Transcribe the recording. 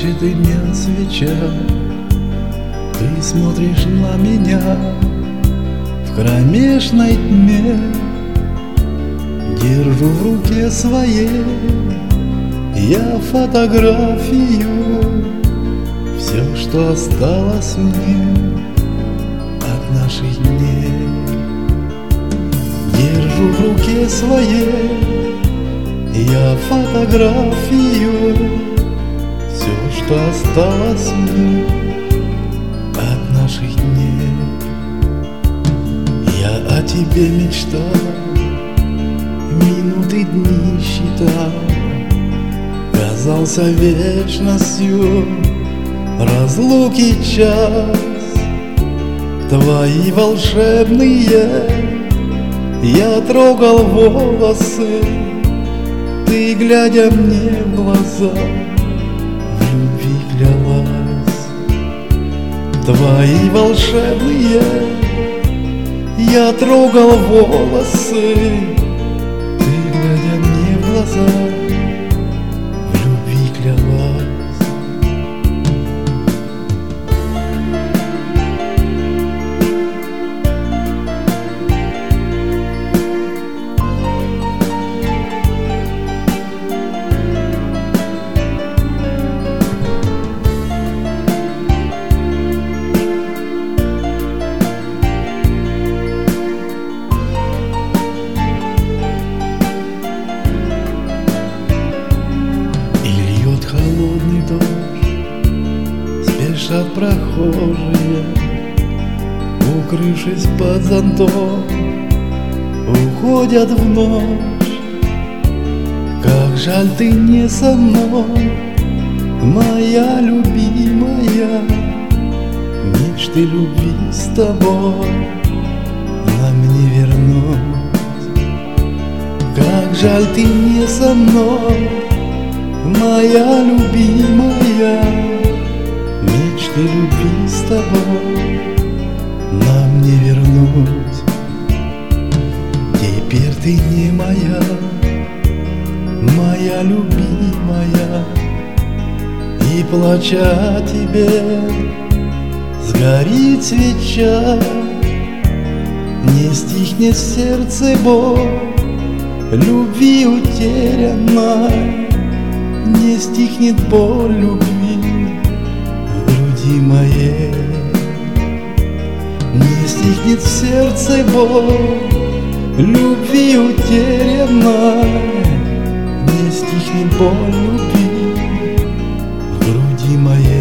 Гаснущий дымя свеча, ты смотришь на меня в кромешной тьме. Держу в руке своей я фотографию, все, что осталось мне от наших дней. Держу в руке своей я фотографию, все, что осталось мне от наших дней. Я о тебе мечтал, минуты, дни считал, казался вечностью разлуки час. Твои волшебные я трогал волосы, ты, глядя мне в глаза, в любви клялась. Твои волшебные я трогал волосы, ты, глядя мне в глаза, в любви клялась. Холодный дождь, спешат прохожие, укрывшись под зонтом, уходят в ночь. Как жаль, ты не со мной, моя любимая, мечты любви с тобой нам не вернуть. Как жаль, ты не со мной, моя любимая, мечты любви с тобой нам не вернуть. Теперь ты не моя, моя любимая, и плача о тебе сгорит свеча. Не стихнет в сердце боль любви утерянной, не стихнет боль любви в груди моей. Не стихнет в сердце боль любви утерянной, не стихнет боль любви в груди моей.